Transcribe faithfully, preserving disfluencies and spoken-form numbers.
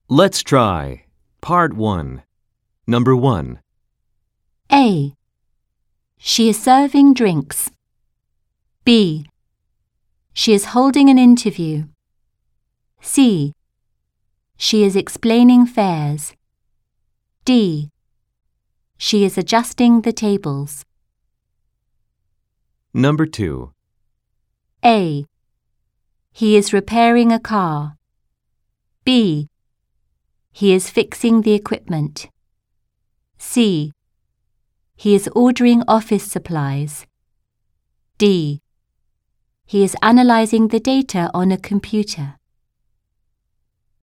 Let's try. Part one. Number one. A. She is serving drinks. B. She is holding an interview. C. She is explaining fares. D. She is adjusting the tables. Number two. A. He is repairing a car. B. He is fixing the equipment. C. He is ordering office supplies. D. He is analyzing the data on a computer.